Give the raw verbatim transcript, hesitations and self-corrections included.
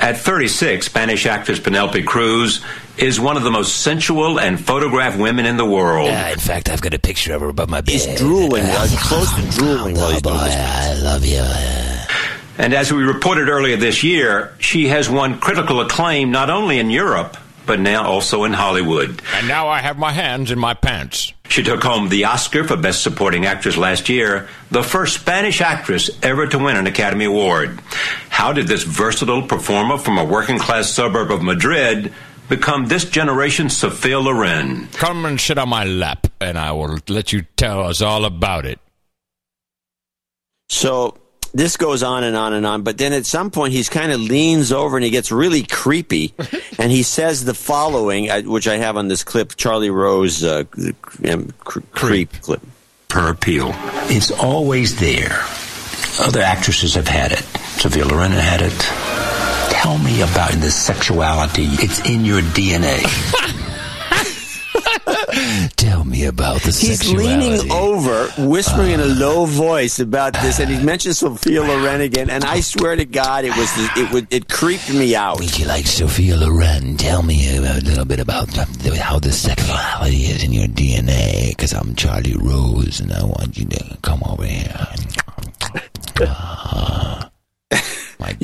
At thirty-six, Spanish actress Penelope Cruz is one of the most sensual and photographed women in the world. Yeah, in fact, I've got a picture of her above my bed. He's drooling. Uh, he's close to drooling while he's doing this. I love you. And as we reported earlier this year, she has won critical acclaim not only in Europe, but now also in Hollywood. And now I have my hands in my pants. She took home the Oscar for Best Supporting Actress last year, the first Spanish actress ever to win an Academy Award. How did this versatile performer from a working-class suburb of Madrid become this generation's Sophia Loren? Come and sit on my lap, and I will let you tell us all about it. So this goes on and on and on, but then at some point he's kind of leans over and he gets really creepy, and he says the following, which I have on this clip, Charlie Rose uh, um, cre- creep clip. Her appeal. It's always there. Other actresses have had it. Sophia Loren had it. Tell me about the sexuality. It's in your D N A. Tell me about the He's sexuality. leaning over, whispering uh, in a low voice about this, and he mentions Sophia Loren again. And I swear to God, it was the, it would it creeped me out. Would you like Sophia Loren? Tell me a little bit about the, how the sexuality is in your D N A. Because I'm Charlie Rose, and I want you to come over here. Uh,